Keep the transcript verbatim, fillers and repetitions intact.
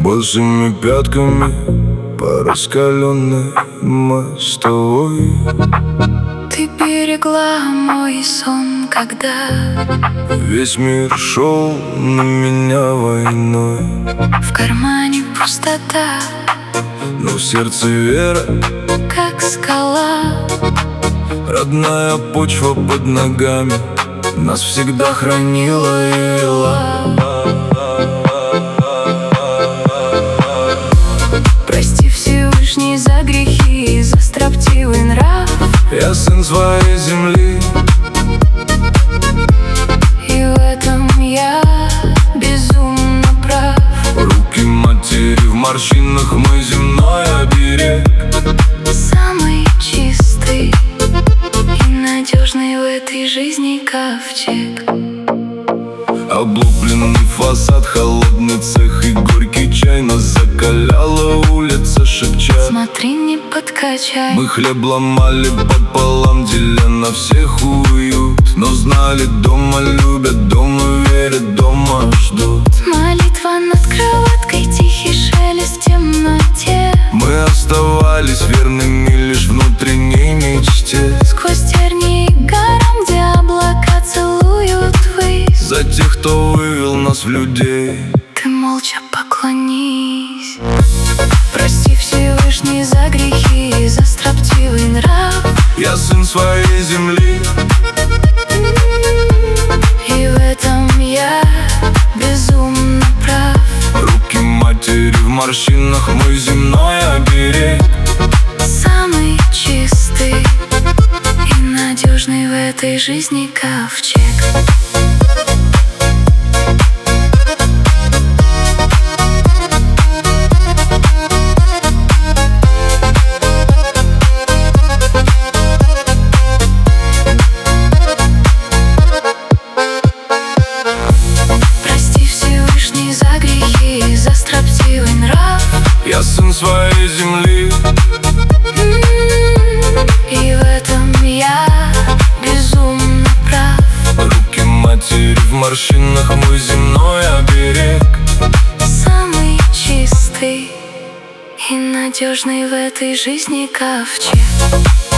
Босыми пятками по раскаленной мостовой. Ты берегла мой сон, когда весь мир шел на меня войной. в кармане пустота, но в сердце вера, как скала. Родная почва под ногами нас всегда хранила и вела. Прости, Всевышний, за грехи и за строптивый нрав. Я сын своей земли, и в этом я безумно прав. руки матери в морщинах, мой земной оберег. Самый чистый и надежный в этой жизни ковчег. Облупленный фасад, холодный цех и горький чай нас закаляла улица, шепча: смотри, не подкачай. Мы хлеб ломали пополам, деля на всех уют. Но знали, дома любят, дома верят, дома ждут. Молитва над кроваткой, тихий шелест в темноте. Мы оставались верными лишь внутренней мечте. Сквозь тернии к горам, где облака целуют ввысь. За тех, кто вывел нас в людей. Ты молча поклонись. Прости, Всевышний, за грехи и за строптивый нрав. Я сын своей земли, и в этом я безумно прав. руки матери в морщинах, мой земной оберег. Самый чистый и надежный в этой жизни ковчег. Прости, Всевышний, за грехи и за строптивый нрав. Я сын своей земли, и в этом я безумно прав. руки матери в морщинах, мой земной оберег. Самый чистый и надежный в этой жизни ковчег.